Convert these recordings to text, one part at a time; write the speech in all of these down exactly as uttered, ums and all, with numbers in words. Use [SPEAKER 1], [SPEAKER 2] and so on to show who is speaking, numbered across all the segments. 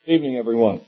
[SPEAKER 1] Evening, everyone.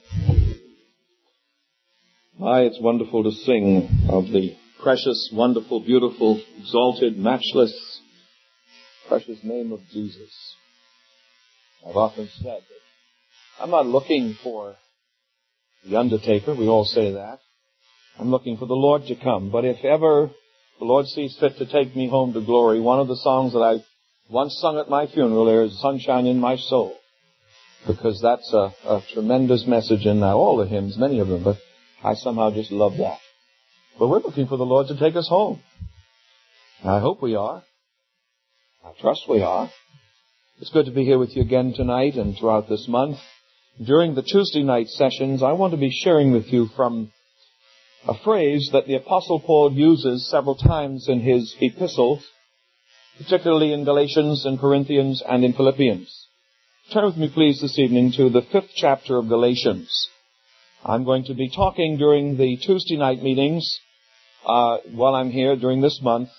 [SPEAKER 1] My, it's wonderful to sing of the precious, wonderful, beautiful, exalted, matchless, precious name of Jesus. I've often said that I'm not looking for the undertaker. We all say that. I'm looking for the Lord to come. But if ever the Lord sees fit to take me home to glory, one of the songs that I once sung at my funeral there is Sunshine in My Soul. Because that's a, a tremendous message in that. All the hymns, many of them, but I somehow just love that. But we're looking for the Lord to take us home. I hope we are. I trust we are. It's good to be here with you again tonight and throughout this month. During the Tuesday night sessions, I want to be sharing with you from a phrase that the Apostle Paul uses several times in his epistles, particularly in Galatians and Corinthians and in Philippians. Turn with me, please, this evening to the fifth chapter of Galatians. I'm going to be talking during the Tuesday night meetings, uh, while I'm here during this month,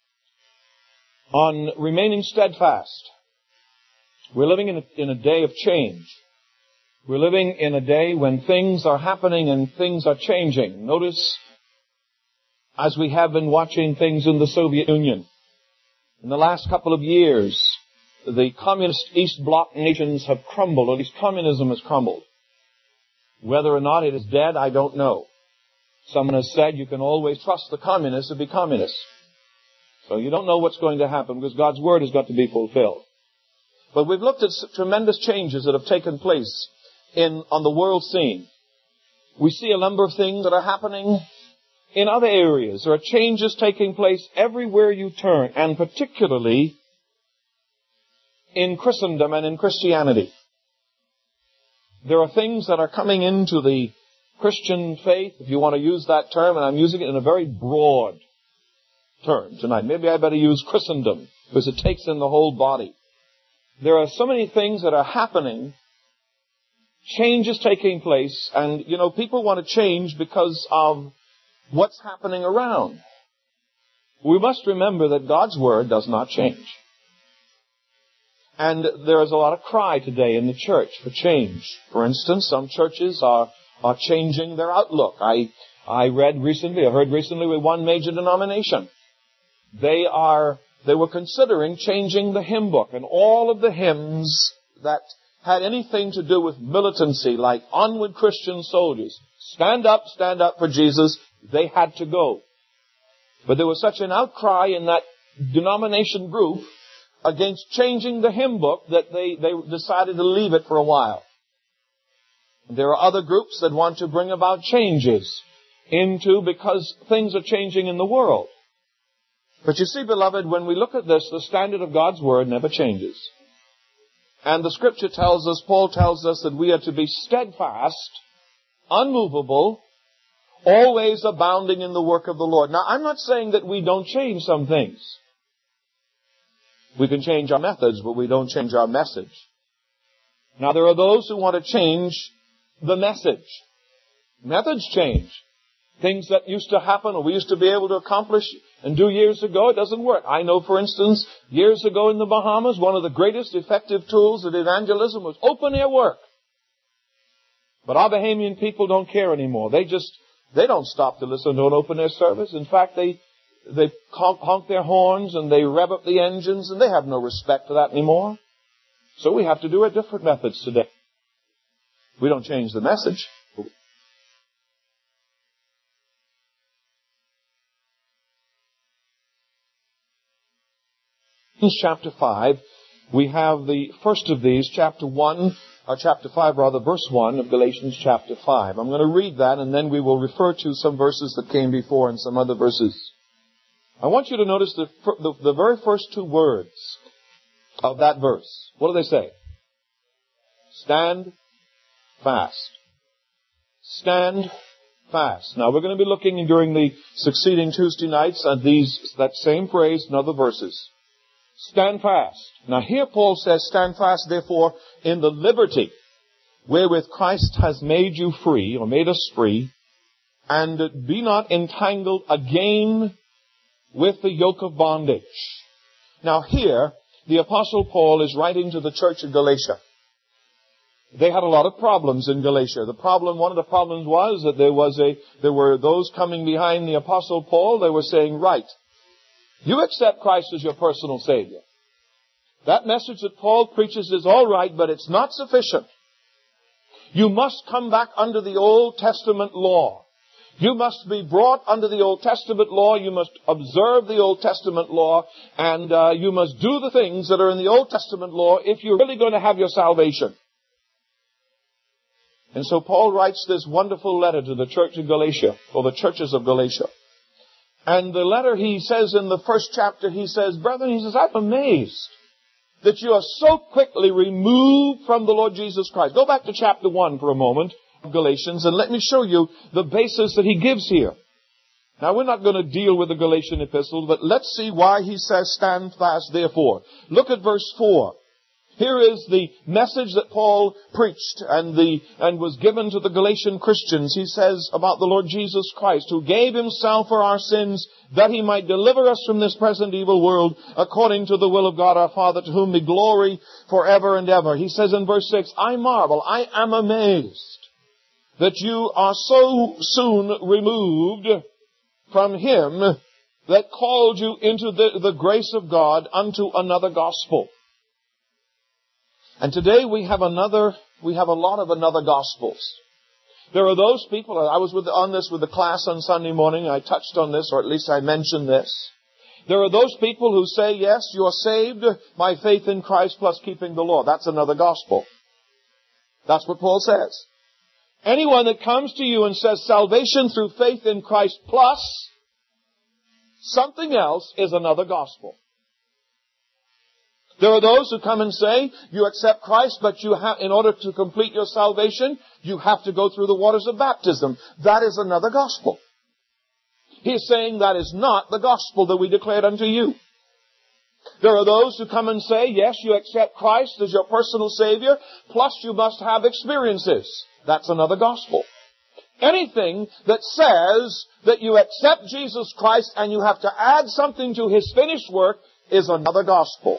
[SPEAKER 1] on remaining steadfast. We're living in a, in a day of change. We're living in a day when things are happening and things are changing. Notice, as we have been watching things in the Soviet Union, in the last couple of years, the communist East Bloc nations have crumbled, or at least communism has crumbled. Whether or not it is dead, I don't know. Someone has said you can always trust the communists to be communists. So you don't know what's going to happen because God's word has got to be fulfilled. But we've looked at tremendous changes that have taken place in on the world scene. We see a number of things that are happening in other areas. There are changes taking place everywhere you turn, and particularly in Christendom and in Christianity. There are things that are coming into the Christian faith, if you want to use that term, and I'm using it in a very broad term tonight. Maybe I better use Christendom, because it takes in the whole body. There are so many things that are happening, changes taking place, and, you know, people want to change because of what's happening around. We must remember that God's word does not change. And there is a lot of cry today in the church for change. For instance, some churches are, are changing their outlook. I, I read recently, I heard recently with one major denomination. They are, they were considering changing the hymn book, and all of the hymns that had anything to do with militancy, like Onward Christian Soldiers, stand up, stand up for Jesus, they had to go. But there was such an outcry in that denomination group against changing the hymn book that they, they decided to leave it for a while. There are other groups that want to bring about changes into, because things are changing in the world. But you see, beloved, when we look at this, the standard of God's word never changes. And the scripture tells us, Paul tells us, that we are to be steadfast, unmovable, always abounding in the work of the Lord. Now, I'm not saying that we don't change some things. We can change our methods, but we don't change our message. Now, there are those who want to change the message. Methods change. Things that used to happen or we used to be able to accomplish and do years ago, it doesn't work. I know, for instance, years ago in the Bahamas, one of the greatest effective tools of evangelism was open-air work. But our Bahamian people don't care anymore. They just, they don't stop to listen to an open-air service. In fact, they They honk their horns and they rev up the engines, and they have no respect for that anymore. So we have to do it different methods today. We don't change the message. In chapter five, we have the first of these, chapter one, or chapter five rather, verse one of Galatians chapter five. I'm going to read that, and then we will refer to some verses that came before and some other verses. I want you to notice the, the, the very first two words of that verse. What do they say? Stand fast. Stand fast. Now, we're going to be looking during the succeeding Tuesday nights at these, that same phrase in other verses. Stand fast. Now, here Paul says, stand fast, therefore, in the liberty wherewith Christ has made you free, or made us free, and be not entangled again with the yoke of bondage. Now here, the Apostle Paul is writing to the church of Galatia. They had a lot of problems in Galatia. The problem, one of the problems was that there was a, there were those coming behind the Apostle Paul. They were saying, right, you accept Christ as your personal Savior. That message that Paul preaches is all right, but it's not sufficient. You must come back under the Old Testament law. You must be brought under the Old Testament law. You must observe the Old Testament law. And uh, you must do the things that are in the Old Testament law if you're really going to have your salvation. And so Paul writes this wonderful letter to the church of Galatia, or the churches of Galatia. And the letter, he says in the first chapter, he says, brethren, he says, I'm amazed that you are so quickly removed from the Lord Jesus Christ. Go back to chapter one for a moment of Galatians, and let me show you the basis that he gives here. Now, we're not going to deal with the Galatian epistle, but let's see why he says, stand fast, therefore. Look at verse four. Here is the message that Paul preached and the and was given to the Galatian Christians. He says about the Lord Jesus Christ, who gave himself for our sins, that he might deliver us from this present evil world, according to the will of God our Father, to whom be glory forever and ever. He says in verse six, I marvel, I am amazed that you are so soon removed from him that called you into the, the grace of God unto another gospel. And today we have another, we have a lot of another gospels. There are those people, I was with, on this with the class on Sunday morning, I touched on this, or at least I mentioned this. There are those people who say, yes, you are saved by faith in Christ plus keeping the law. That's another gospel. That's what Paul says. Anyone that comes to you and says salvation through faith in Christ plus something else is another gospel. There are those who come and say, you accept Christ, but you have, in order to complete your salvation, you have to go through the waters of baptism. That is another gospel. He is saying that is not the gospel that we declared unto you. There are those who come and say, yes, you accept Christ as your personal Savior, plus you must have experiences. That's another gospel. Anything that says that you accept Jesus Christ and you have to add something to his finished work is another gospel.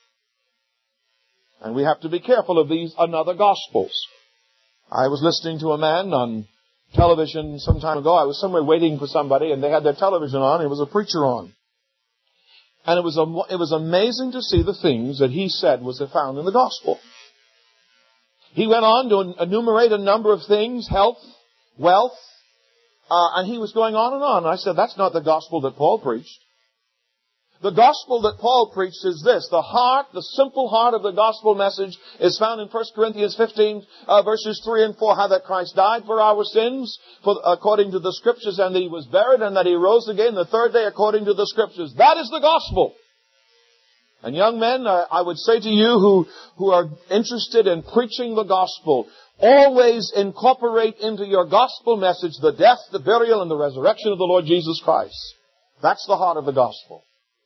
[SPEAKER 1] And we have to be careful of these another gospels. I was listening to a man on television some time ago. I was somewhere waiting for somebody, and they had their television on, and it was a preacher on. And it was a, it was amazing to see the things that he said was found in the gospel. He went on to enumerate a number of things, health, wealth, uh, and he was going on and on. And I said, that's not the gospel that Paul preached. The gospel that Paul preached is this. The heart, the simple heart of the gospel message is found in First Corinthians fifteen, uh, verses three and four, how that Christ died for our sins, for, according to the Scriptures, and that he was buried, and that he rose again the third day according to the Scriptures. That is the gospel. And young men, uh, I would say to you who, who are interested in preaching the gospel, always incorporate into your gospel message the death, the burial, and the resurrection of the Lord Jesus Christ. That's the heart of the gospel.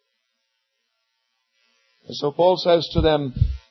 [SPEAKER 1] And so Paul says to them,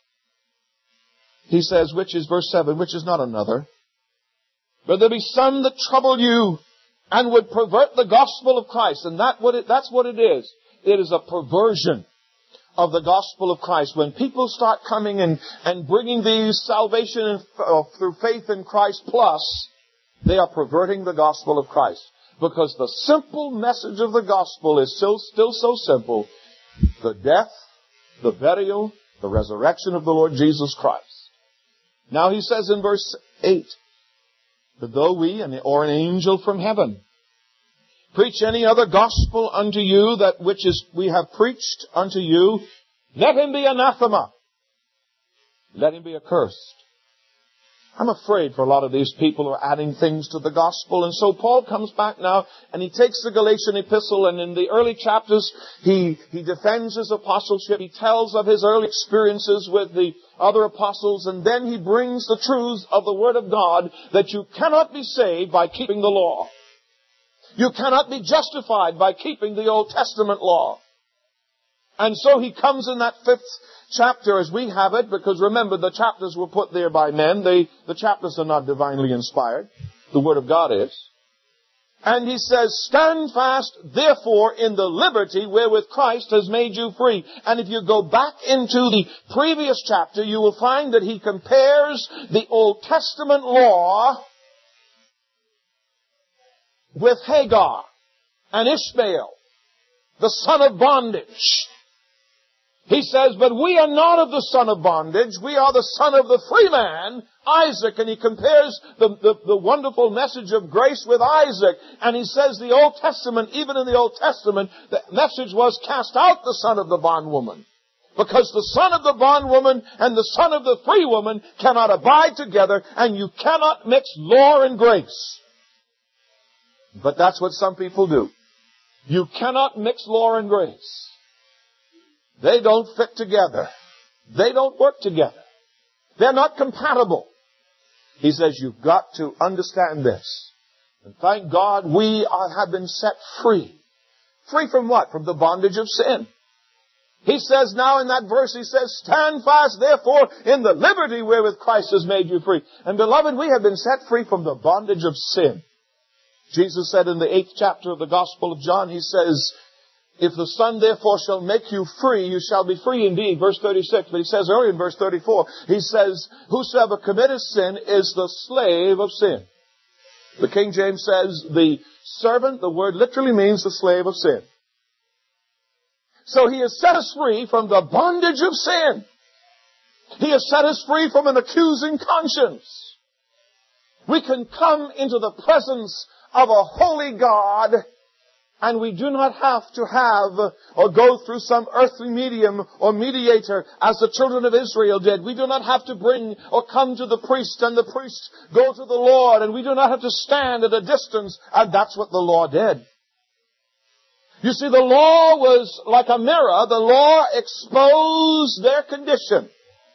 [SPEAKER 1] he says, which is verse seven, which is not another, but there be some that trouble you and would pervert the gospel of Christ. And that what it, that's what it is. It is a perversion of the gospel of Christ. When people start coming and, and bringing these salvation in, uh, through faith in Christ plus, they are perverting the gospel of Christ. Because the simple message of the gospel is still, still so simple. The death, the burial, the resurrection of the Lord Jesus Christ. Now he says in verse eight, that though we, or an angel from heaven, preach any other gospel unto you, that which is we have preached unto you, let him be anathema. Let him be accursed. I'm afraid for a lot of these people are adding things to the gospel. And so Paul comes back now and he takes the Galatian epistle, and in the early chapters he, he defends his apostleship. He tells of his early experiences with the other apostles, and then he brings the truths of the Word of God that you cannot be saved by keeping the law. You cannot be justified by keeping the Old Testament law. And so he comes in that fifth chapter as we have it, because remember, the chapters were put there by men. They, the chapters are not divinely inspired. The Word of God is. And he says, stand fast, therefore, in the liberty wherewith Christ has made you free. And if you go back into the previous chapter, you will find that he compares the Old Testament law with Hagar and Ishmael, the son of bondage. He says, but we are not of the son of bondage. We are the son of the free man, Isaac. And he compares the, the, the wonderful message of grace with Isaac. And he says the Old Testament, even in the Old Testament, the message was cast out the son of the bondwoman. Because the son of the bondwoman and the son of the free woman cannot abide together, and you cannot mix law and grace. But that's what some people do. You cannot mix law and grace. They don't fit together. They don't work together. They're not compatible. He says you've got to understand this. And thank God we are, have been set free. Free from what? From the bondage of sin. He says now in that verse, he says, stand fast therefore in the liberty wherewith Christ has made you free. And beloved, we have been set free from the bondage of sin. Jesus said in the eighth chapter of the Gospel of John, he says, if the Son therefore shall make you free, you shall be free indeed. Verse thirty-six. But he says earlier in verse thirty-four, he says, whosoever committeth sin is the slave of sin. The King James says the servant, the word literally means the slave of sin. So he has set us free from the bondage of sin. He has set us free from an accusing conscience. We can come into the presence of a holy God, and we do not have to have or go through some earthly medium or mediator as the children of Israel did. We do not have to bring or come to the priest and the priest go to the Lord, and we do not have to stand at a distance, and that's what the law did. You see, the law was like a mirror. The law exposed their condition.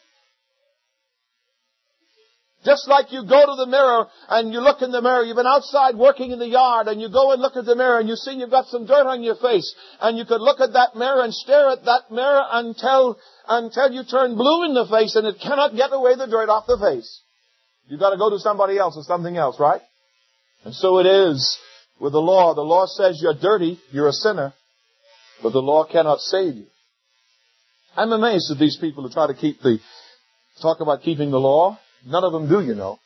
[SPEAKER 1] Just like you go to the mirror and you look in the mirror. You've been outside working in the yard and you go and look at the mirror and you see you've got some dirt on your face. And you could look at that mirror and stare at that mirror until, until you turn blue in the face and it cannot get away the dirt off the face. You've got to go to somebody else or something else, right? And so it is with the law. The law says you're dirty, you're a sinner, but the law cannot save you. I'm amazed at these people who try to keep the, talk about keeping the law. None of them do, you know.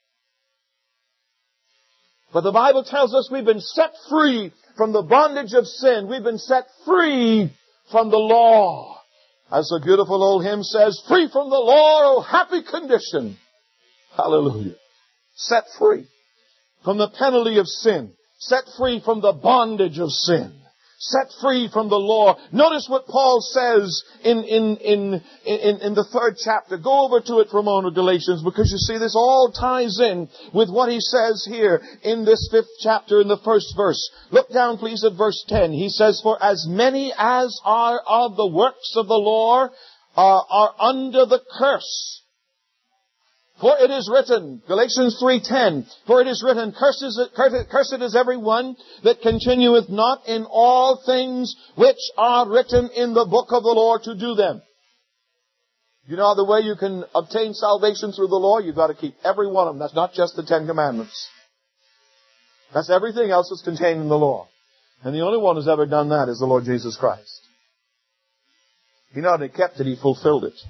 [SPEAKER 1] But the Bible tells us we've been set free from the bondage of sin. We've been set free from the law. As the beautiful old hymn says, free from the law, oh happy condition. Hallelujah. Set free from the penalty of sin. Set free from the bondage of sin. Set free from the law. Notice what Paul says in, in, in, in, in the third chapter. Go over to it for a moment, Galatians, because you see this all ties in with what he says here in this fifth chapter in the first verse. Look down please at verse ten. He says, for as many as are of the works of the law are, are under the curse. For it is written, Galatians three ten, for it is written, cursed is, cursed is every one that continueth not in all things which are written in the book of the law to do them. You know the way you can obtain salvation through the law? You've got to keep every one of them. That's not just the Ten Commandments. That's everything else that's contained in the law. And the only one who's ever done that is the Lord Jesus Christ. He not only kept it, he fulfilled it.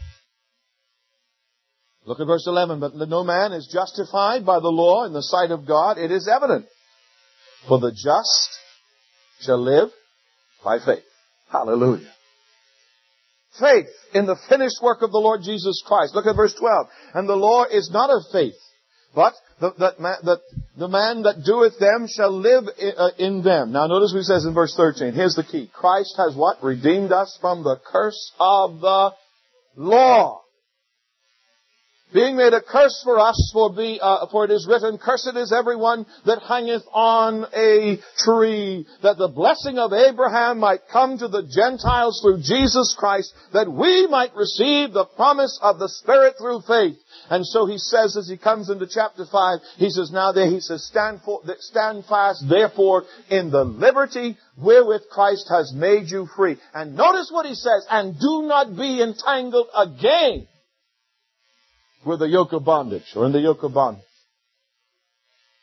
[SPEAKER 1] Look at verse eleven. But no man is justified by the law in the sight of God. It is evident. For the just shall live by faith. Hallelujah. Faith in the finished work of the Lord Jesus Christ. Look at verse twelve. And the law is not of faith, but the, that man, that the man that doeth them shall live in, uh, in them. Now notice what he says in verse thirteen. Here's the key. Christ has what? Redeemed us from the curse of the law. Being made a curse for us, for, be, uh, for it is written, cursed is everyone that hangeth on a tree, that the blessing of Abraham might come to the Gentiles through Jesus Christ, that we might receive the promise of the Spirit through faith. And so he says, as he comes into chapter five, he says, now there, he says, stand, for, stand fast, therefore, in the liberty wherewith Christ has made you free. And notice what he says, and do not be entangled again with the yoke of bondage, or in the yoke of bondage.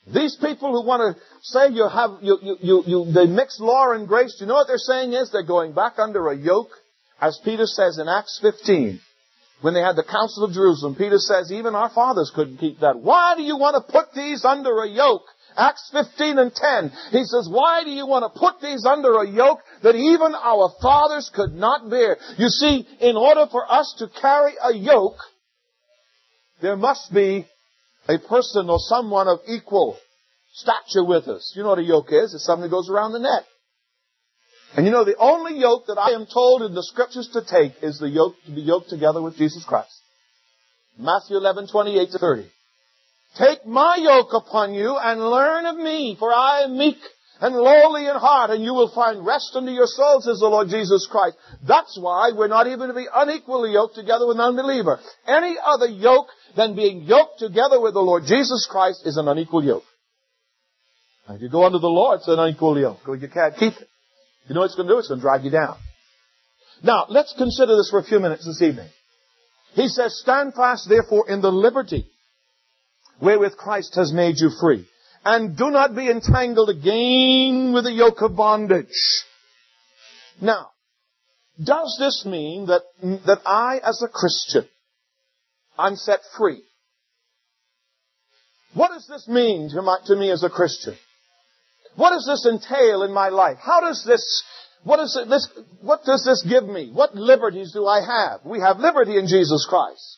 [SPEAKER 1] These people who want to say you have, you, you, you, you, they mix law and grace, do you know what they're saying is? They're going back under a yoke, as Peter says in Acts fifteen. When they had the Council of Jerusalem, Peter says, even our fathers couldn't keep that. Why do you want to put these under a yoke? Acts fifteen and ten. He says, why do you want to put these under a yoke that even our fathers could not bear? You see, in order for us to carry a yoke, there must be a person or someone of equal stature with us. You know what a yoke is? It's something that goes around the neck. And you know, the only yoke that I am told in the Scriptures to take is the yoke to be yoked together with Jesus Christ. Matthew eleven, twenty-eight to thirty. Take my yoke upon you and learn of me, for I am meek and lowly in heart, and you will find rest unto your souls, says the Lord Jesus Christ. That's why we're not even to be unequally yoked together with an unbeliever. Any other yoke than being yoked together with the Lord Jesus Christ is an unequal yoke. And if you go under the law, it's an unequal yoke. You can't keep it. You know what it's going to do? It's going to drag you down. Now, let's consider this for a few minutes this evening. He says, stand fast, therefore, in the liberty wherewith Christ has made you free. And do not be entangled again with the yoke of bondage. Now, does this mean that, that I, as a Christian, I'm set free? What does this mean to, my, to me as a Christian? What does this entail in my life? How does this, what is it, this, what does this give me? What liberties do I have? We have liberty in Jesus Christ.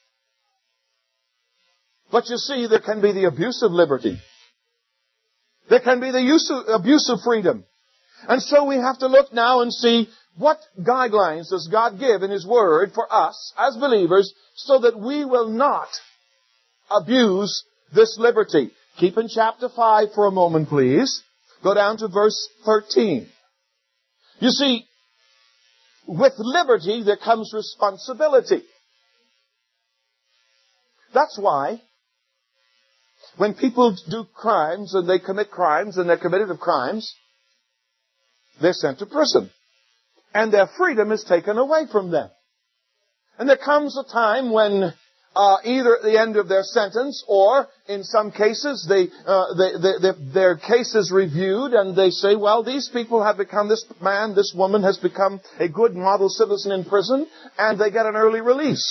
[SPEAKER 1] But you see, there can be the abuse of liberty. There can be the use of, abuse of freedom. And so we have to look now and see what guidelines does God give in His Word for us as believers so that we will not abuse this liberty. Keep in chapter five for a moment, please. Go down to verse thirteen. You see, with liberty there comes responsibility. That's why when people do crimes and they commit crimes and they're committed of crimes, they're sent to prison. And their freedom is taken away from them. And there comes a time when Uh, either at the end of their sentence, or in some cases, they, uh, they, they, they, their case is reviewed, and they say, "Well, these people have become this man, this woman has become a good model citizen in prison," and they get an early release.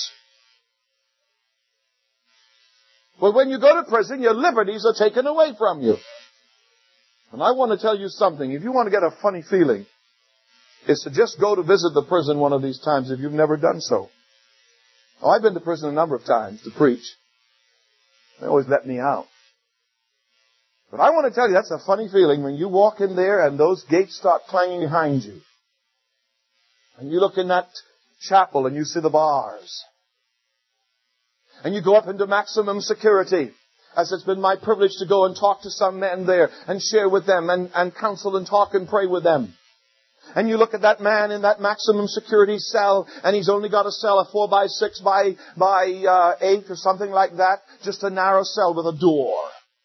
[SPEAKER 1] Well, when you go to prison, your liberties are taken away from you. And I want to tell you something. If you want to get a funny feeling, it's to just go to visit the prison one of these times if you've never done so. Oh, I've been to prison a number of times to preach. They always let me out. But I want to tell you, that's a funny feeling when you walk in there and those gates start clanging behind you. And you look in that chapel and you see the bars. And you go up into maximum security. As it's been my privilege to go and talk to some men there and share with them and, and counsel and talk and pray with them. And you look at that man in that maximum security cell, and he's only got a cell, a four by six by, by, uh, eight or something like that. Just a narrow cell with a door.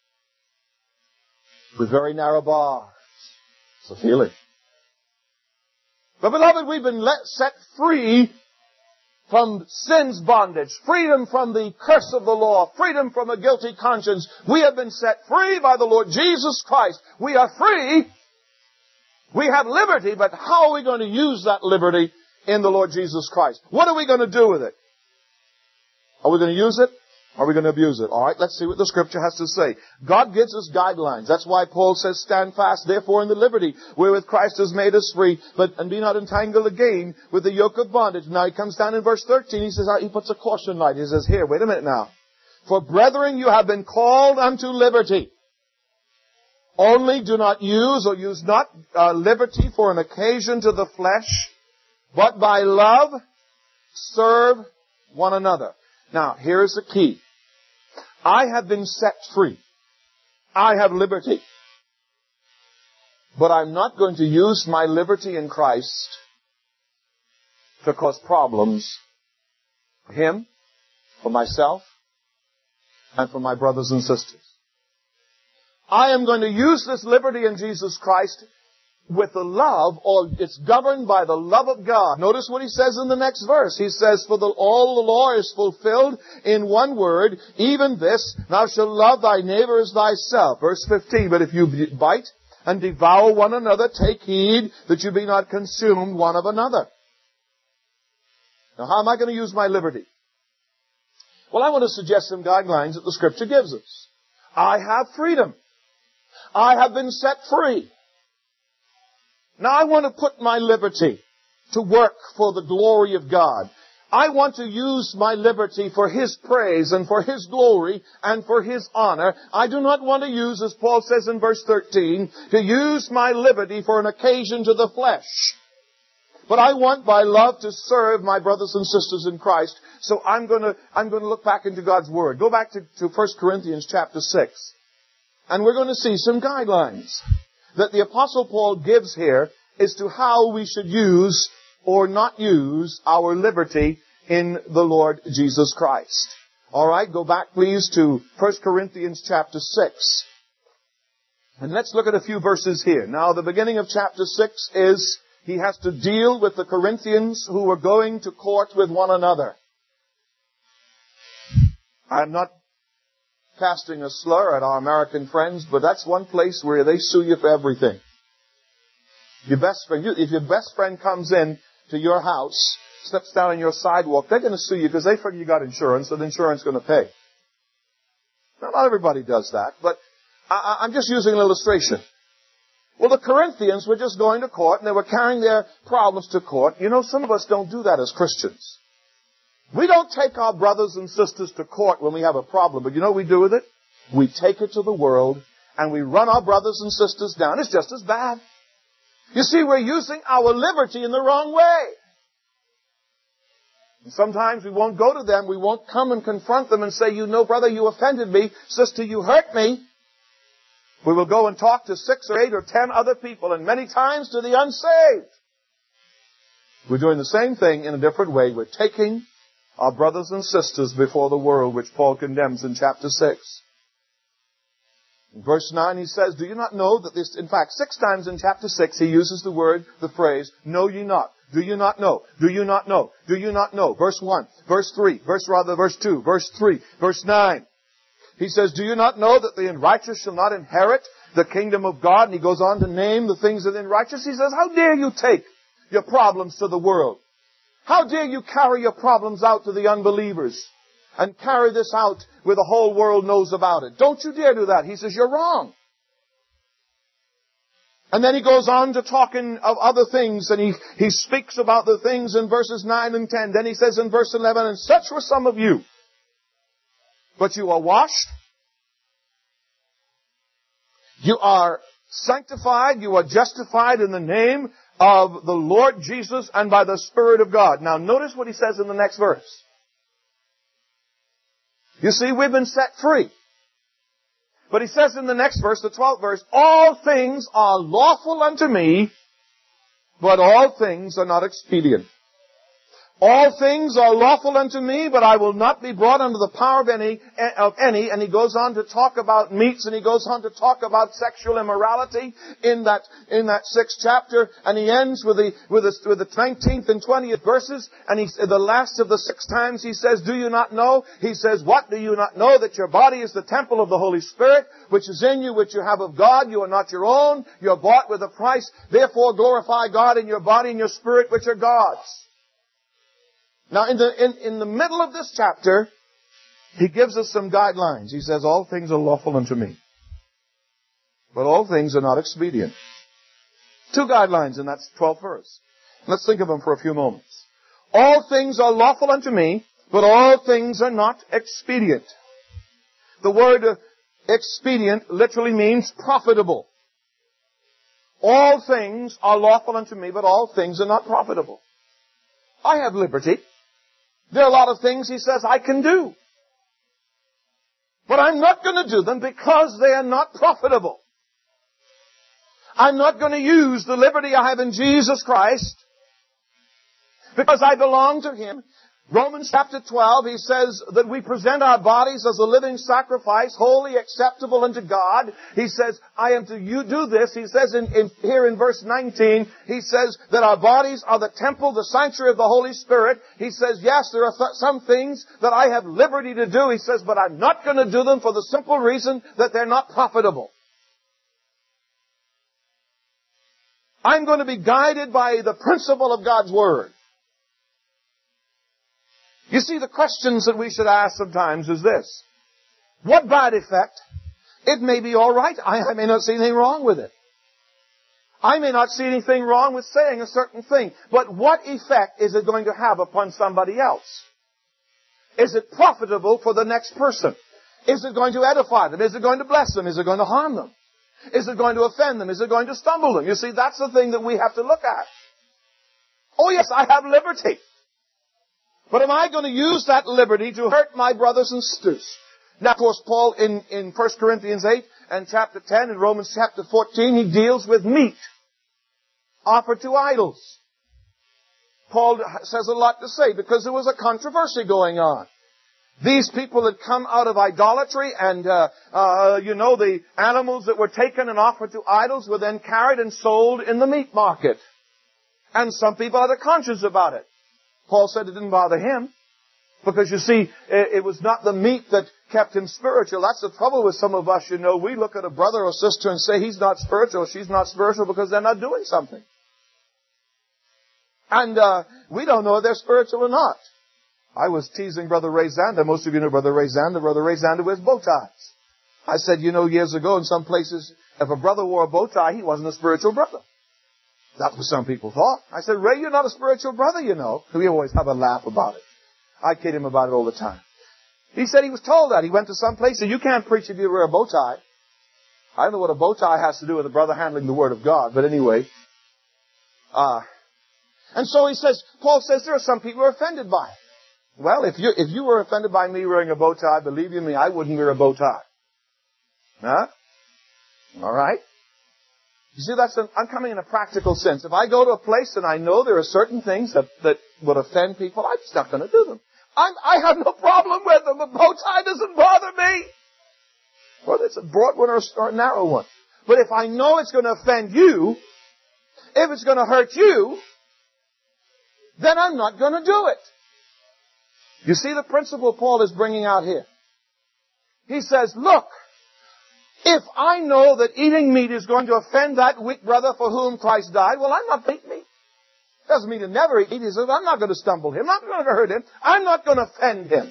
[SPEAKER 1] With very narrow bars. It's a feeling. But beloved, we've been let, set free from sin's bondage. Freedom from the curse of the law. Freedom from a guilty conscience. We have been set free by the Lord Jesus Christ. We are free. We have liberty, but how are we going to use that liberty in the Lord Jesus Christ? What are we going to do with it? Are we going to use it? Or are we going to abuse it? All right, let's see what the Scripture has to say. God gives us guidelines. That's why Paul says, stand fast, therefore, in the liberty wherewith Christ has made us free, but and be not entangled again with the yoke of bondage. Now he comes down in verse thirteen. He says, he puts a caution light. He says, here, wait a minute now. For brethren, you have been called unto liberty. Only do not use or use not uh, liberty for an occasion to the flesh, but by love serve one another. Now, here's the key. I have been set free. I have liberty. But I'm not going to use my liberty in Christ to cause problems for Him, for myself, and for my brothers and sisters. I am going to use this liberty in Jesus Christ with the love, or it's governed by the love of God. Notice what he says in the next verse. He says, for the, all the law is fulfilled in one word, even this, thou shalt love thy neighbor as thyself. Verse fifteen, but if you bite and devour one another, take heed that you be not consumed one of another. Now, how am I going to use my liberty? Well, I want to suggest some guidelines that the Scripture gives us. I have freedom. I have been set free. Now, I want to put my liberty to work for the glory of God. I want to use my liberty for His praise and for His glory and for His honor. I do not want to use, as Paul says in verse thirteen, to use my liberty for an occasion to the flesh. But I want by love to serve my brothers and sisters in Christ. So I'm going to, I'm going to look back into God's Word. Go back to, to First Corinthians chapter six. And we're going to see some guidelines that the Apostle Paul gives here as to how we should use or not use our liberty in the Lord Jesus Christ. All right, go back please to First Corinthians chapter six. And let's look at a few verses here. Now, the beginning of chapter six is he has to deal with the Corinthians who were going to court with one another. I'm not casting a slur at our American friends, but that's one place where they sue you for everything. Your best friend, if your best friend comes in to your house, steps down on your sidewalk, they're going to sue you because they figure you got insurance, so the insurance is going to pay. Now, not everybody does that, but I, I'm just using an illustration. Well, the Corinthians were just going to court, and they were carrying their problems to court. You know, some of us don't do that as Christians. We don't take our brothers and sisters to court when we have a problem, but you know what we do with it? We take it to the world, and we run our brothers and sisters down. It's just as bad. You see, we're using our liberty in the wrong way. And sometimes we won't go to them. We won't come and confront them and say, you know, brother, you offended me. Sister, you hurt me. We will go and talk to six or eight or ten other people, and many times to the unsaved. We're doing the same thing in a different way. We're taking our brothers and sisters before the world, which Paul condemns in chapter six. In verse nine he says, do you not know that this, in fact, six times in chapter six he uses the word, the phrase, know ye not. Do you not know? Do you not know? Do you not know? Verse one, verse three, verse rather, verse two, verse three, verse nine. He says, do you not know that the unrighteous shall not inherit the kingdom of God? And he goes on to name the things of the unrighteous. He says, how dare you take your problems to the world? How dare you carry your problems out to the unbelievers and carry this out where the whole world knows about it? Don't you dare do that. He says, you're wrong. And then he goes on to talking of other things, and he, he speaks about the things in verses nine and ten. Then he says in verse eleven, and such were some of you. But you are washed. You are sanctified. You are justified in the name of the Lord Jesus and by the Spirit of God. Now notice what he says in the next verse. You see, we've been set free. But he says in the next verse, the twelfth verse, all things are lawful unto me, but all things are not expedient. All things are lawful unto me, but I will not be brought under the power of any, of any. And he goes on to talk about meats, and he goes on to talk about sexual immorality in that, in that sixth chapter. And he ends with the, with the, with the nineteenth and twentieth verses. And he, the last of the six times he says, do you not know? He says, what do you not know? That your body is the temple of the Holy Spirit, which is in you, which you have of God. You are not your own. You are bought with a price. Therefore glorify God in your body and your spirit, which are God's. Now, in the, in, in the middle of this chapter, he gives us some guidelines. He says, all things are lawful unto me, but all things are not expedient. Two guidelines in that twelfth verse. Let's think of them for a few moments. All things are lawful unto me, but all things are not expedient. The word expedient literally means profitable. All things are lawful unto me, but all things are not profitable. I have liberty. There are a lot of things, he says, I can do. But I'm not going to do them because they are not profitable. I'm not going to use the liberty I have in Jesus Christ because I belong to Him. Romans chapter twelve, he says that we present our bodies as a living sacrifice, holy, acceptable unto God. He says, I am to you do this. He says in, in, here in verse nineteen, he says that our bodies are the temple, the sanctuary of the Holy Spirit. He says, yes, there are th- some things that I have liberty to do. He says, but I'm not going to do them for the simple reason that they're not profitable. I'm going to be guided by the principle of God's Word. You see, the questions that we should ask sometimes is this. What bad effect? It may be all right. I, I may not see anything wrong with it. I may not see anything wrong with saying a certain thing. But what effect is it going to have upon somebody else? Is it profitable for the next person? Is it going to edify them? Is it going to bless them? Is it going to harm them? Is it going to offend them? Is it going to stumble them? You see, that's the thing that we have to look at. Oh yes, I have liberty. But am I going to use that liberty to hurt my brothers and sisters? Now, of course, Paul in, in First Corinthians eight and chapter ten and Romans chapter fourteen, he deals with meat offered to idols. Paul says a lot to say because there was a controversy going on. These people had come out of idolatry and, uh, uh, you know, the animals that were taken and offered to idols were then carried and sold in the meat market. And some people had a conscience about it. Paul said it didn't bother him because, you see, it was not the meat that kept him spiritual. That's the trouble with some of us, you know. We look at a brother or sister and say he's not spiritual, she's not spiritual because they're not doing something. And uh, we don't know if they're spiritual or not. I was teasing Brother Ray Zander. Most of you know Brother Ray Zander. Brother Ray Zander wears bow ties. I said, you know, years ago in some places, if a brother wore a bow tie, he wasn't a spiritual brother. That's what some people thought. I said, Ray, you're not a spiritual brother, you know. We always have a laugh about it. I kid him about it all the time. He said he was told that. He went to some place and you can't preach if you wear a bow tie. I don't know what a bow tie has to do with a brother handling the Word of God, but anyway. Uh, and so he says, Paul says there are some people who are offended by it. Well, if you, if you were offended by me wearing a bow tie, believe you me, I wouldn't wear a bow tie. Huh? All right? You see, that's an, I'm coming in a practical sense. If I go to a place and I know there are certain things that, that would offend people, I'm just not going to do them. I'm, I have no problem with them. A bow tie doesn't bother me. Whether it's a broad one or a, or a narrow one. But if I know it's going to offend you, if it's going to hurt you, then I'm not going to do it. You see the principle Paul is bringing out here. He says, look, if I know that eating meat is going to offend that weak brother for whom Christ died, well, I'm not going to eat meat. Doesn't mean to never eat. He says, I'm not going to stumble him. I'm not going to hurt him. I'm not going to offend him.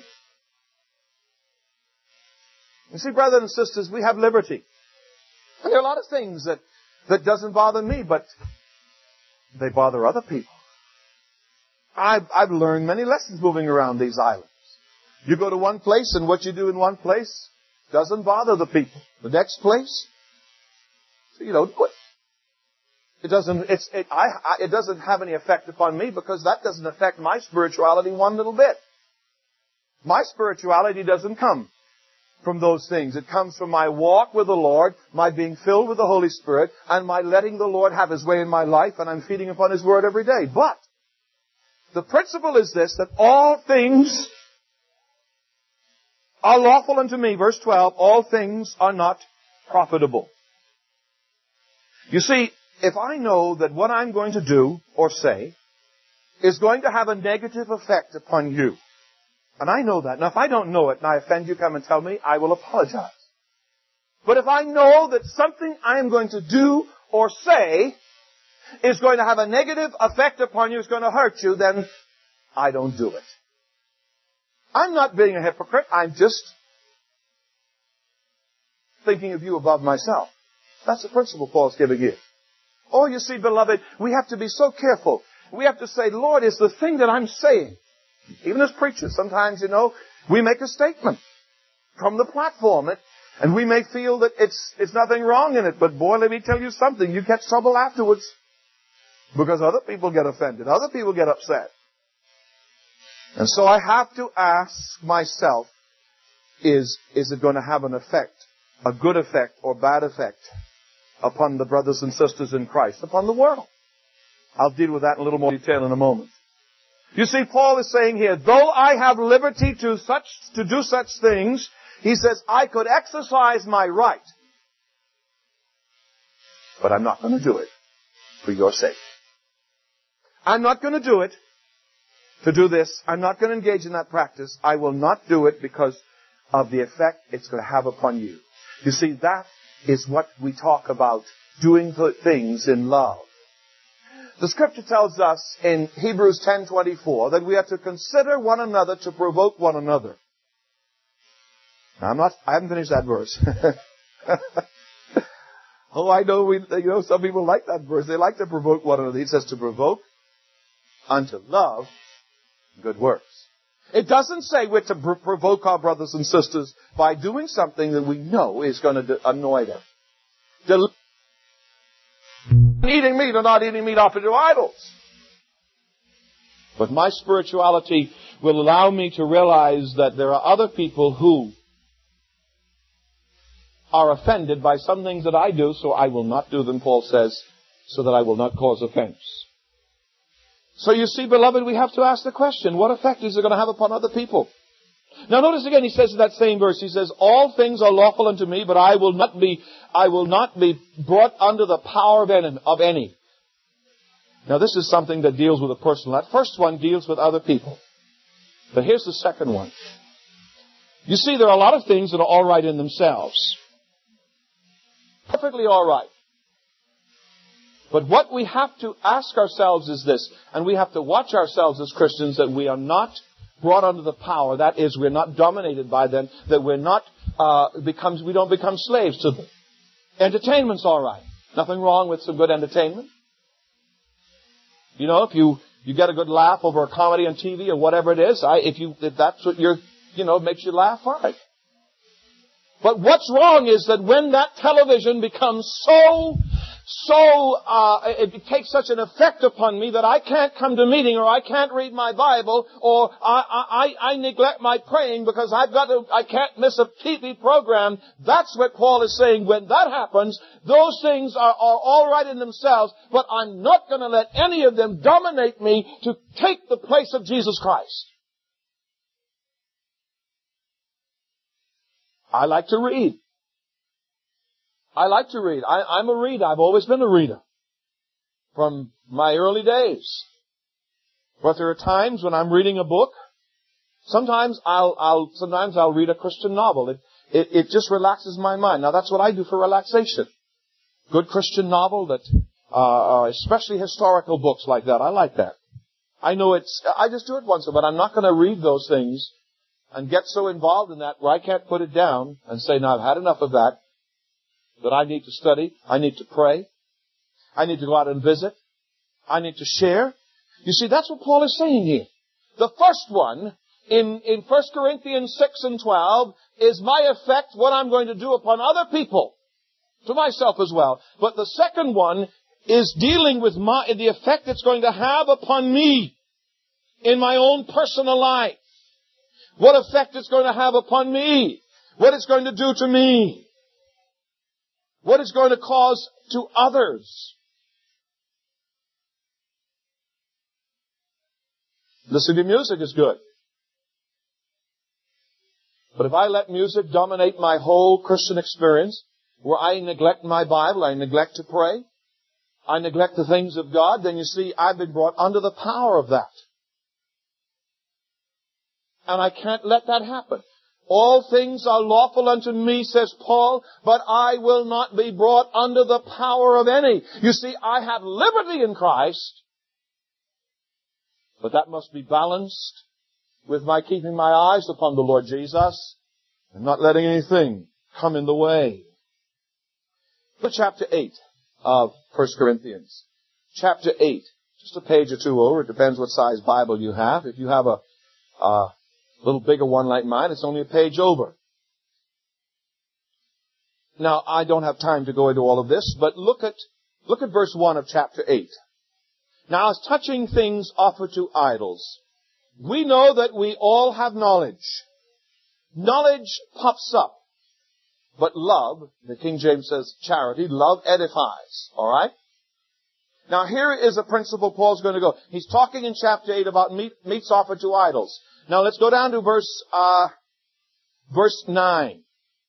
[SPEAKER 1] You see, brothers and sisters, we have liberty. And there are a lot of things that, that doesn't bother me, but they bother other people. I've, I've learned many lessons moving around these islands. You go to one place and what you do in one place doesn't bother the people. The next place, so you don't do it. It doesn't, it's, it, I, I, it doesn't have any effect upon me because that doesn't affect my spirituality one little bit. My spirituality doesn't come from those things. It comes from my walk with the Lord, my being filled with the Holy Spirit, and my letting the Lord have His way in my life, and I'm feeding upon His Word every day. But the principle is this, that all things are lawful unto me. Verse twelve, all things are not profitable. You see, if I know that what I'm going to do or say is going to have a negative effect upon you, and I know that. Now, if I don't know it and I offend you, come and tell me, I will apologize. But if I know that something I am going to do or say is going to have a negative effect upon you, is going to hurt you, then I don't do it. I'm not being a hypocrite. I'm just thinking of you above myself. That's the principle Paul's giving you. Oh, you see, beloved, we have to be so careful. We have to say, Lord, is the thing that I'm saying, even as preachers, sometimes, you know, we make a statement from the platform, and, and we may feel that it's it's nothing wrong in it, but boy, let me tell you something, you get trouble afterwards. Because other people get offended, other people get upset. And so I have to ask myself, is, is it going to have an effect, a good effect or bad effect upon the brothers and sisters in Christ, upon the world? I'll deal with that in a little more detail in a moment. You see, Paul is saying here, though I have liberty to such, to do such things, he says, I could exercise my right. But I'm not going to do it for your sake. I'm not going to do it to do this. I'm not going to engage in that practice. I will not do it because of the effect it's going to have upon you. You see, that is what we talk about, doing things in love. The scripture tells us in Hebrews ten twenty-four that we are to consider one another to provoke one another. Now, I'm not, I haven't finished that verse. oh, I know we, you know, some people like that verse. They like to provoke one another. It says to provoke unto love good works. It doesn't say we're to pr- provoke our brothers and sisters by doing something that we know is going to de- annoy them. Del- eating meat or not eating meat offered to idols. But my spirituality will allow me to realize that there are other people who are offended by some things that I do, so I will not do them, Paul says, so that I will not cause offense. So you see, beloved, we have to ask the question, what effect is it going to have upon other people? Now notice again, he says in that same verse, he says, all things are lawful unto me, but I will not be, I will not be brought under the power of any. Of any. Now this is something that deals with a person. That first one deals with other people. But here's the second one. You see, there are a lot of things that are all right in themselves. Perfectly all right. But what we have to ask ourselves is this, and we have to watch ourselves as Christians, that we are not brought under the power. That is, we're not dominated by them, that we're not, uh, becomes, we don't become slaves to them. Entertainment's all right. Nothing wrong with some good entertainment. You know, if you, you get a good laugh over a comedy on T V or whatever it is, I, if you, if that's what you're, you know, makes you laugh, all right. But what's wrong is that when that television becomes so, so, uh, it takes such an effect upon me that I can't come to meeting, or I can't read my Bible, or I, I, I neglect my praying because I've got to, I can't miss a T V program. That's what Paul is saying. When that happens, those things are, are all right in themselves, but I'm not going to let any of them dominate me to take the place of Jesus Christ. I like to read. I like to read. I, I'm a reader. I've always been a reader. From my early days. But there are times when I'm reading a book. Sometimes I'll, I'll, sometimes I'll read a Christian novel. It, it, it just relaxes my mind. Now that's what I do for relaxation. Good Christian novel that, uh, especially historical books like that. I like that. I know it's, I just do it once, but I'm not going to read those things and get so involved in that where I can't put it down and say, now I've had enough of that, that I need to study, I need to pray, I need to go out and visit, I need to share. You see, that's what Paul is saying here. The first one, in, in First Corinthians six and twelve, is my effect, what I'm going to do upon other people, to myself as well. But the second one is dealing with my, the effect it's going to have upon me in my own personal life. What effect it's going to have upon me. What it's going to do to me. What it's going to cause to others. Listening to music is good. But if I let music dominate my whole Christian experience, where I neglect my Bible, I neglect to pray, I neglect the things of God, then you see, I've been brought under the power of that. And I can't let that happen. All things are lawful unto me, says Paul, but I will not be brought under the power of any. You see, I have liberty in Christ, but that must be balanced with my keeping my eyes upon the Lord Jesus and not letting anything come in the way. Look at chapter eight of First Corinthians. Chapter eight. Just a page or two over. It depends what size Bible you have. If you have a, a little bigger one like mine, it's only a page over. Now, I don't have time to go into all of this, but look at, look at verse one of chapter eight. Now, as touching things offered to idols, we know that we all have knowledge. Knowledge puffs up. But love, the King James says charity, love edifies. Alright? Now here is a principle Paul's going to go. He's talking in chapter eight about meat, meats offered to idols. Now let's go down to verse, uh, verse nine.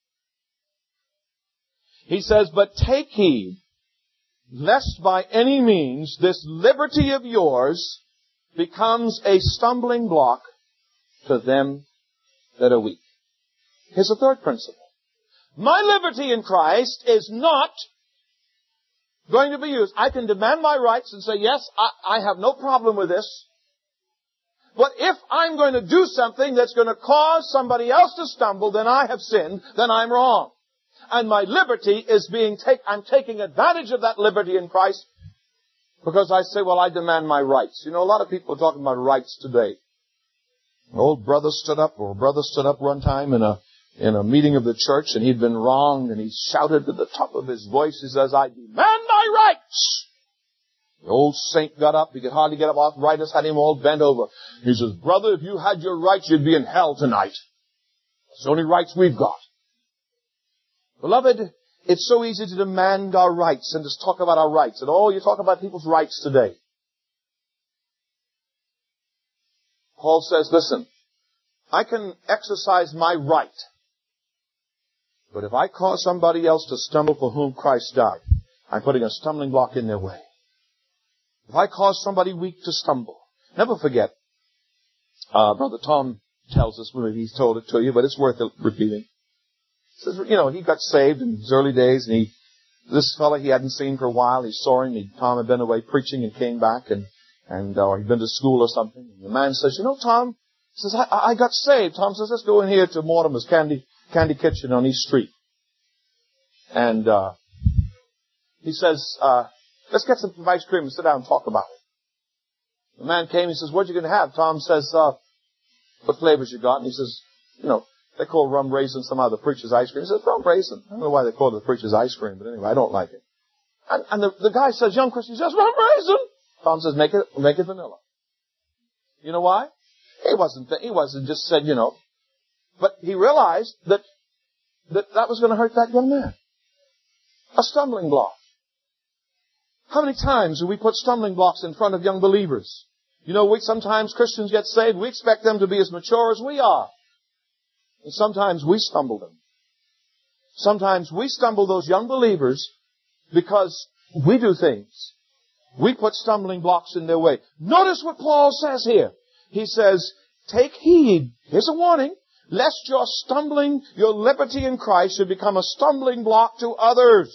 [SPEAKER 1] He says, but take heed, lest by any means this liberty of yours becomes a stumbling block to them that are weak. Here's a third principle. My liberty in Christ is not going to be used. I can demand my rights and say, yes, I, I have no problem with this. But if I'm going to do something that's going to cause somebody else to stumble, then I have sinned, then I'm wrong. And my liberty is being take, I'm taking advantage of that liberty in Christ because I say, well, I demand my rights. You know, a lot of people are talking about rights today. An old brother stood up, or a brother stood up one time in a, in a meeting of the church, and he'd been wronged, and he shouted to the top of his voice, he says, I demand my rights. The old saint got up, he could hardly get up, arthritis had him all bent over. He says, brother, if you had your rights, you'd be in hell tonight. It's the only rights we've got. Beloved, it's so easy to demand our rights and to talk about our rights. And oh, you talk about people's rights today. Paul says, listen, I can exercise my right. But if I cause somebody else to stumble for whom Christ died, I'm putting a stumbling block in their way. If I cause somebody weak to stumble, never forget, uh, Brother Tom tells us, he's told it to you, but it's worth repeating. He says, you know, he got saved in his early days, and he, this fellow he hadn't seen for a while, he saw him, he, Tom had been away preaching and came back, and, and, uh, he'd been to school or something. And the man says, you know, Tom, he says, I, I got saved. Tom says, let's go in here to Mortimer's Candy, Candy Kitchen on East Street. And, uh, he says, uh, let's get some ice cream and sit down and talk about it. The man came, he says, what are you going to have? Tom says, uh, what flavors you got? And he says, you know, they call rum raisin somehow the preacher's ice cream. He says, rum raisin. I don't know why they call it the preacher's ice cream, but anyway, I don't like it. And, and the, the guy says, young Christian, he says, rum raisin. Tom says, make it, make it vanilla. You know why? He wasn't, he wasn't just said, you know, but he realized that, that that was going to hurt that young man. A stumbling block. How many times do we put stumbling blocks in front of young believers? You know, we, sometimes Christians get saved, we expect them to be as mature as we are. And sometimes we stumble them. Sometimes we stumble those young believers because we do things. We put stumbling blocks in their way. Notice what Paul says here. He says, take heed, here's a warning, lest your stumbling, your liberty in Christ should become a stumbling block to others.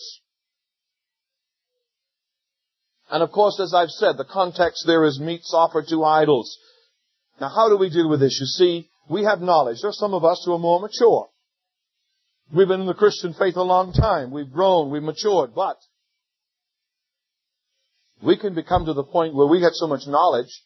[SPEAKER 1] And of course, as I've said, the context there is meats offered to idols. Now, how do we deal with this? You see, we have knowledge. There are some of us who are more mature. We've been in the Christian faith a long time. We've grown. We've matured. But we can become to the point where we get so much knowledge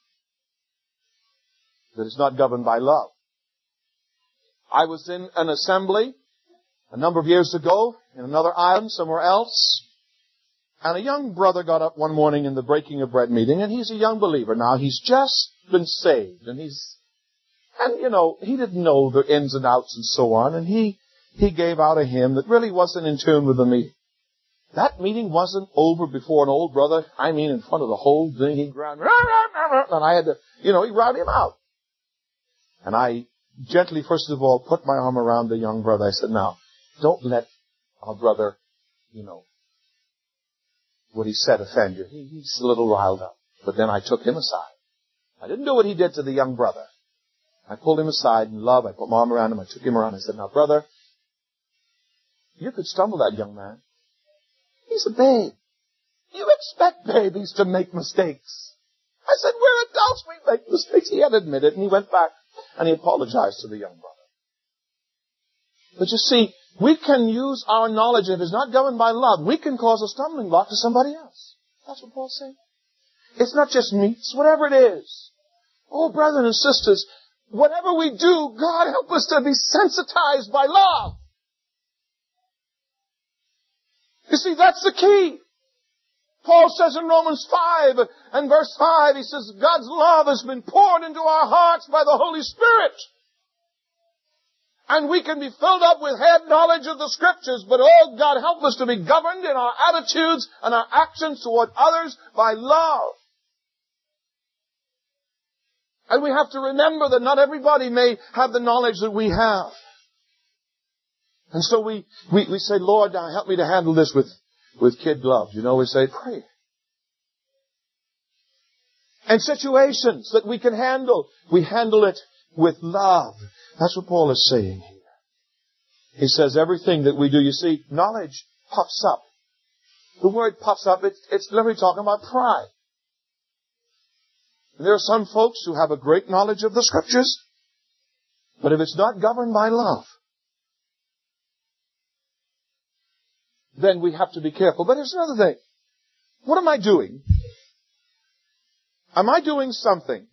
[SPEAKER 1] that it's not governed by love. I was in an assembly a number of years ago in another island somewhere else. And a young brother got up one morning in the breaking of bread meeting, and he's a young believer. Now, he's just been saved, and he's, and you know, he didn't know the ins and outs and so on, and he, he gave out a hymn that really wasn't in tune with the meeting. That meeting wasn't over before an old brother, I mean in front of the whole thing, he ground, and I had to, you know, he routed him out. And I gently, first of all, put my arm around the young brother. I said, now, don't let our brother, you know, what he said offend you. He, he's a little riled up. But then I took him aside. I didn't do what he did to the young brother. I pulled him aside in love. I put my arm around him. I took him around. I said, now, brother, you could stumble that young man. He's a babe. You expect babies to make mistakes. I said, we're adults. We make mistakes. He had admitted, and he went back, and he apologized to the young brother. But you see, we can use our knowledge, if it's not governed by love, we can cause a stumbling block to somebody else. That's what Paul's saying. It's not just meats, whatever it is. Oh, brethren and sisters, whatever we do, God help us to be sensitized by love. You see, that's the key. Paul says in Romans five and verse five, he says, God's love has been poured into our hearts by the Holy Spirit. And we can be filled up with head knowledge of the Scriptures, but oh, God, help us to be governed in our attitudes and our actions toward others by love. And we have to remember that not everybody may have the knowledge that we have. And so we, we, we say, Lord, now help me to handle this with, with kid gloves. You know, we say, pray. And situations that we can handle, we handle it with love. That's what Paul is saying here. He says everything that we do, you see, knowledge puffs up. The word puffs up, it's, it's literally talking about pride. And there are some folks who have a great knowledge of the Scriptures, but if it's not governed by love, then we have to be careful. But here's another thing. What am I doing? Am I doing something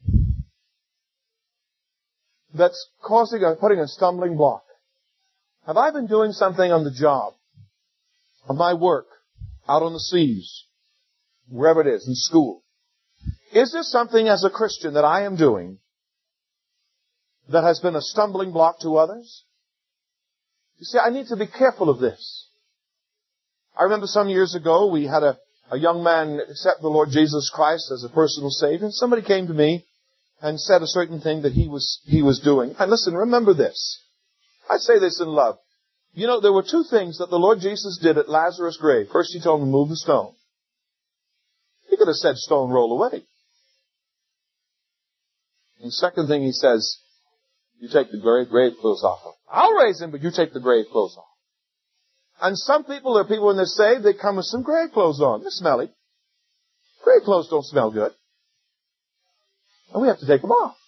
[SPEAKER 1] that's causing a, putting a stumbling block? Have I been doing something on the job, on my work, out on the seas, wherever it is, in school? Is there something as a Christian that I am doing that has been a stumbling block to others? You see, I need to be careful of this. I remember some years ago we had a, a young man accept the Lord Jesus Christ as a personal Savior, and somebody came to me and said a certain thing that he was he was doing. And listen, remember this. I say this in love. You know, there were two things that the Lord Jesus did at Lazarus' grave. First, He told him to move the stone. He could have said, stone, roll away. And the second thing He says, you take the grave, grave clothes off him. I'll raise him, but you take the grave clothes off. And some people, there are people when they're saved, they come with some grave clothes on. They're smelly. Grave clothes don't smell good. And we have to take them off.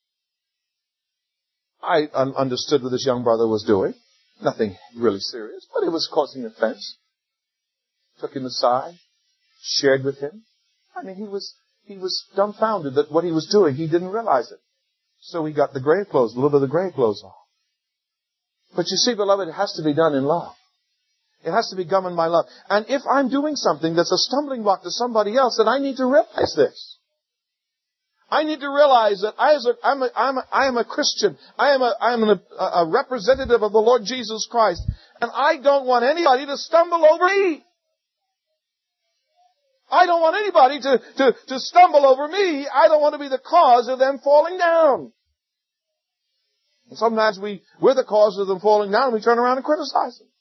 [SPEAKER 1] I un- understood what this young brother was doing. Nothing really serious, but it was causing offense. Took him aside, shared with him. I mean, he was he was dumbfounded that what he was doing, he didn't realize it. So he got the grave clothes, a little bit of the grave clothes off. But you see, beloved, it has to be done in love. It has to be governed by love. And if I'm doing something that's a stumbling block to somebody else, then I need to realize this. I need to realize that I, as a, I'm a, I'm a, I am a Christian. I am, a, I am a, a representative of the Lord Jesus Christ. And I don't want anybody to stumble over me. I don't want anybody to, to, to stumble over me. I don't want to be the cause of them falling down. And sometimes we, we're the cause of them falling down and we turn around and criticize them.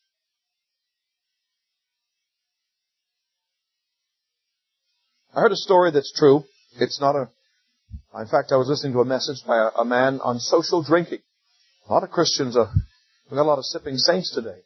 [SPEAKER 1] I heard a story that's true. It's not a... In fact, I was listening to a message by a, a man on social drinking. A lot of Christians are... We've got a lot of sipping saints today.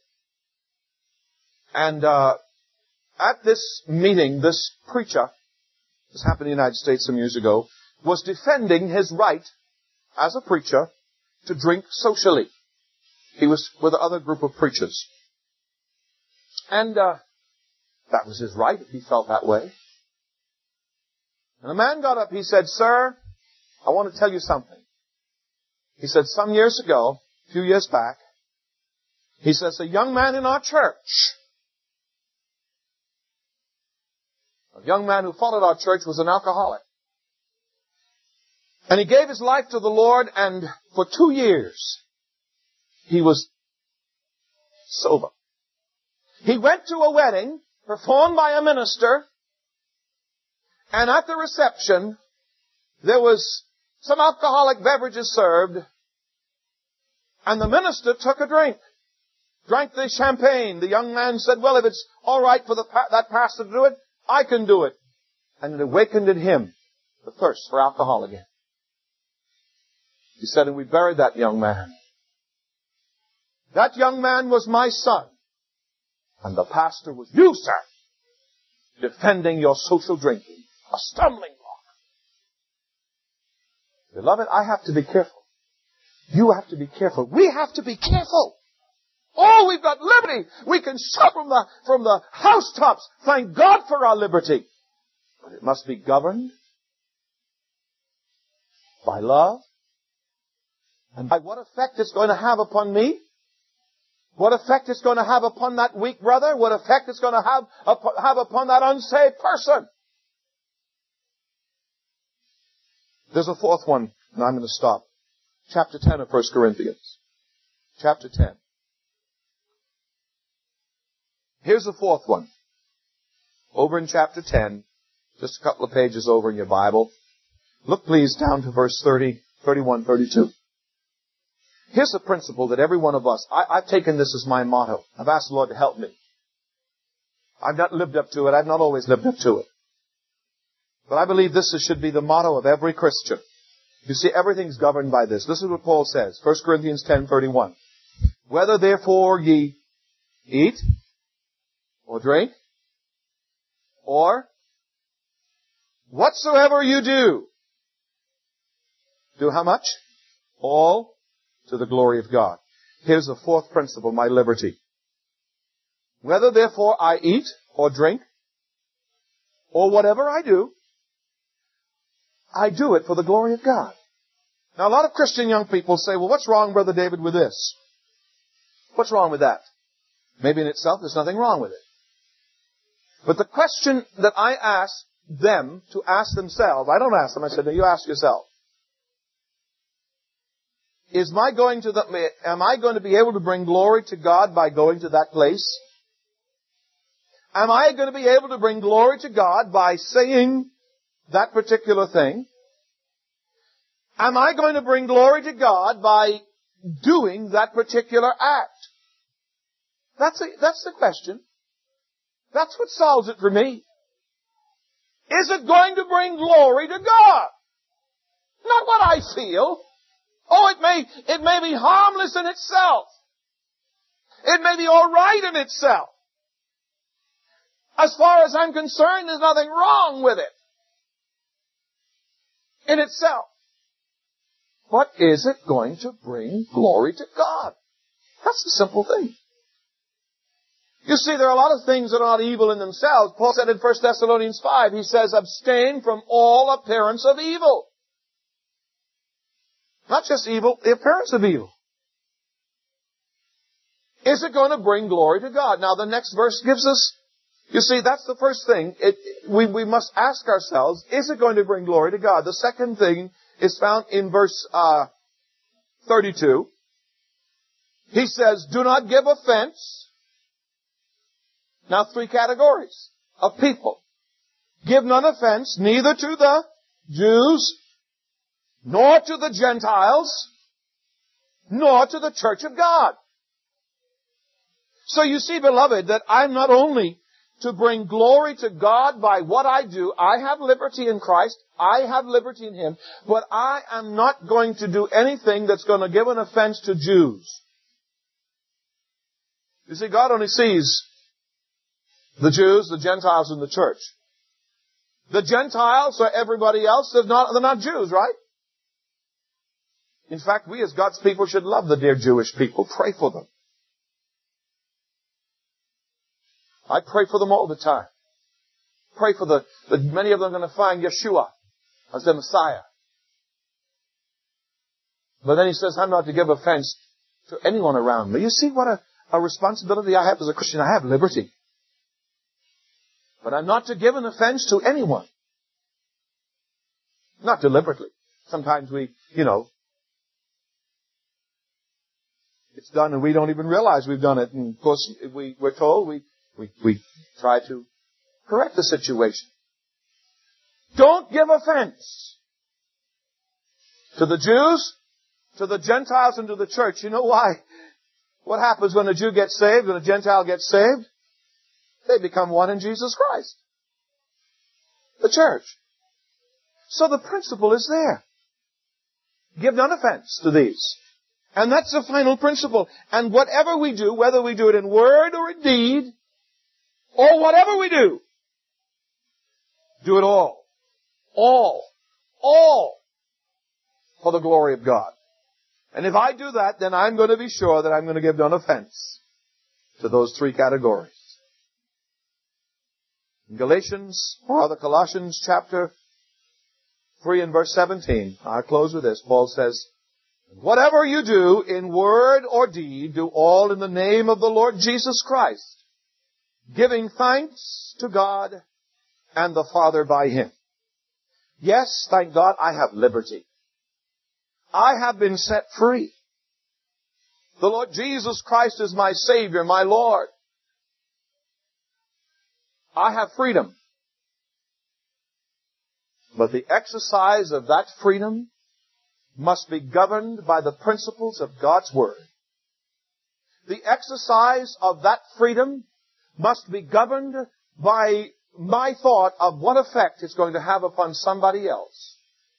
[SPEAKER 1] And uh, at this meeting, this preacher, this happened in the United States some years ago, was defending his right as a preacher to drink socially. He was with another group of preachers. And uh, that was his right if he felt that way. And a man got up, he said, "Sir, I want to tell you something." He said, some years ago, a few years back, he says, a young man in our church, a young man who followed our church was an alcoholic. And he gave his life to the Lord, and for two years, he was sober. He went to a wedding performed by a minister, and at the reception, there was some alcoholic beverages served, and the minister took a drink, drank the champagne. The young man said, well, if it's all right for the, that pastor to do it, I can do it. And it awakened in him the thirst for alcohol again. He said, and we buried that young man. That young man was my son. And the pastor was you, sir, defending your social drinking. A stumbling block. Beloved, I have to be careful. You have to be careful. We have to be careful. Oh, we've got liberty. We can shout from the, from the housetops. Thank God for our liberty. But it must be governed by love and by what effect it's going to have upon me. What effect it's going to have upon that weak brother. What effect it's going to have, have upon that unsaved person. There's a fourth one, and I'm going to stop. Chapter ten of First Corinthians. chapter ten. Here's the fourth one. Over in chapter ten, just a couple of pages over in your Bible. Look please down to verse thirty, thirty-one, thirty-two. Here's a principle that every one of us, I, I've taken this as my motto. I've asked the Lord to help me. I've not lived up to it. I've not always lived up to it. But I believe this should be the motto of every Christian. You see, everything's governed by this. Listen to what Paul says. First Corinthians ten thirty-one. Whether therefore ye eat, or drink, or whatsoever you do, do how much? All to the glory of God. Here's the fourth principle, my liberty. Whether therefore I eat or drink, or whatever I do, I do it for the glory of God. Now a lot of Christian young people say, well, what's wrong, Brother David, with this? What's wrong with that? Maybe in itself there's nothing wrong with it. But the question that I ask them to ask themselves, I don't ask them, I said, no, you ask yourself. Is my going to the, am I going to be able to bring glory to God by going to that place? Am I going to be able to bring glory to God by saying that particular thing? Am I going to bring glory to God by doing that particular act? That's, a, that's the question. That's what solves it for me. Is it going to bring glory to God? Not what I feel. Oh, it may, it may be harmless in itself. It may be all right in itself. As far as I'm concerned, there's nothing wrong with it in itself. But is it going to bring glory to God? That's the simple thing. You see, there are a lot of things that are not evil in themselves. Paul said in First Thessalonians five, he says, abstain from all appearance of evil. Not just evil, the appearance of evil. Is it going to bring glory to God? Now the next verse gives us, you see, that's the first thing. It, we, we must ask ourselves, is it going to bring glory to God? The second thing is found in verse uh, thirty-two. He says, do not give offense. Now three categories of people. Give none offense, neither to the Jews, nor to the Gentiles, nor to the church of God. So you see, beloved, that I'm not only to bring glory to God by what I do. I have liberty in Christ. I have liberty in Him. But I am not going to do anything that's going to give an offense to Jews. You see, God only sees the Jews, the Gentiles, and the church. The Gentiles are everybody else. They're not, they're not Jews, right? In fact, we as God's people should love the dear Jewish people. Pray for them. I pray for them all the time. Pray for the, the many of them are going to find Yeshua as their Messiah. But then he says, I'm not to give offense to anyone around me. You see what a, a responsibility I have as a Christian. I have liberty. But I'm not to give an offense to anyone. Not deliberately. Sometimes we, you know, it's done and we don't even realize we've done it. And of course, we, we're told we, we, we try to correct the situation. Don't give offense to the Jews, to the Gentiles, and to the church. You know why? What happens when a Jew gets saved, when a Gentile gets saved? They become one in Jesus Christ. The church. So the principle is there. Give none offense to these. And that's the final principle. And whatever we do, whether we do it in word or in deed, or whatever we do, do it all. All. All. For the glory of God. And if I do that, then I'm going to be sure that I'm going to give none offense to those three categories. In Galatians, or the Colossians chapter three and verse seventeen, I'll close with this. Paul says, whatever you do in word or deed, do all in the name of the Lord Jesus Christ, giving thanks to God and the Father by Him. Yes, thank God, I have liberty. I have been set free. The Lord Jesus Christ is my Savior, my Lord. I have freedom. But the exercise of that freedom must be governed by the principles of God's Word. The exercise of that freedom must be governed by my thought of what effect it's going to have upon somebody else.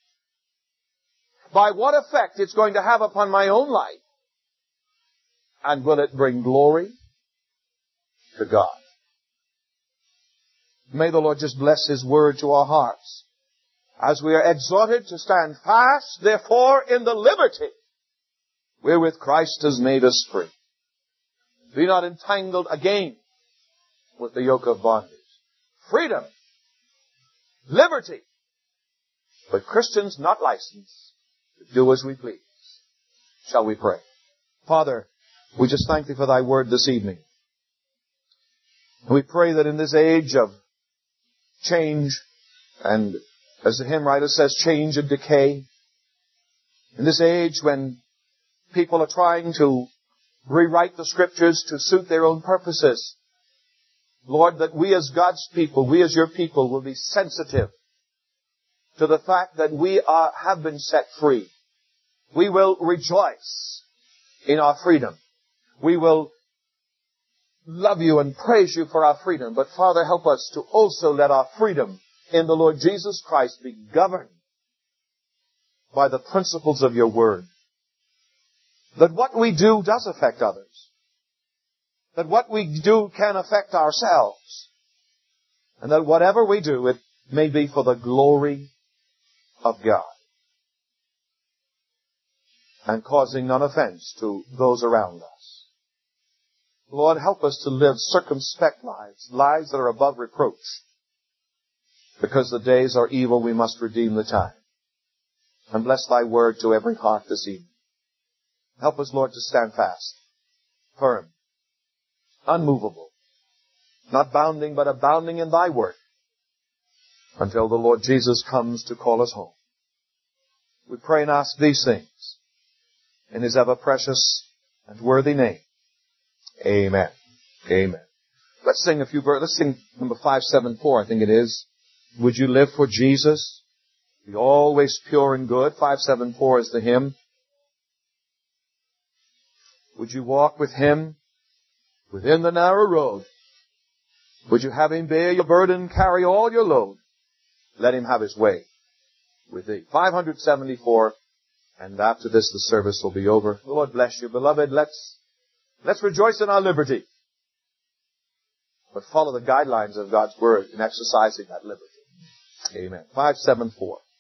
[SPEAKER 1] By what effect it's going to have upon my own life. And will it bring glory to God? May the Lord just bless His Word to our hearts, as we are exhorted to stand fast, therefore, in the liberty wherewith Christ has made us free. Be not entangled again with the yoke of bondage. Freedom. Liberty. But Christians not licensed to do as we please. Shall we pray? Father, we just thank Thee for Thy Word this evening. And we pray that in this age of change, and as the hymn writer says, change and decay, in this age when people are trying to rewrite the Scriptures to suit their own purposes, Lord, that we as God's people, we as Your people, will be sensitive to the fact that we are, have been set free. We will rejoice in our freedom. We will love You and praise You for our freedom. But Father, help us to also let our freedom in the Lord Jesus Christ be governed by the principles of Your Word. That what we do does affect others. That what we do can affect ourselves. And that whatever we do, it may be for the glory of God. And causing none offense to those around us. Lord, help us to live circumspect lives, lives that are above reproach. Because the days are evil, we must redeem the time. And bless Thy Word to every heart this evening. Help us, Lord, to stand fast, firm, unmovable, not bounding, but abounding in Thy Word, until the Lord Jesus comes to call us home. We pray and ask these things in His ever-precious and worthy name. Amen. Amen. Let's sing a few verses. Let's sing number five seven four, I think it is. Would you live for Jesus? Be always pure and good. five seven four is the hymn. Would you walk with Him within the narrow road? Would you have Him bear your burden, carry all your load? Let Him have His way with thee. five seventy-four, and after this the service will be over. The Lord bless you, beloved. Let's, let's rejoice in our liberty, but follow the guidelines of God's Word in exercising that liberty. Amen. five seven four.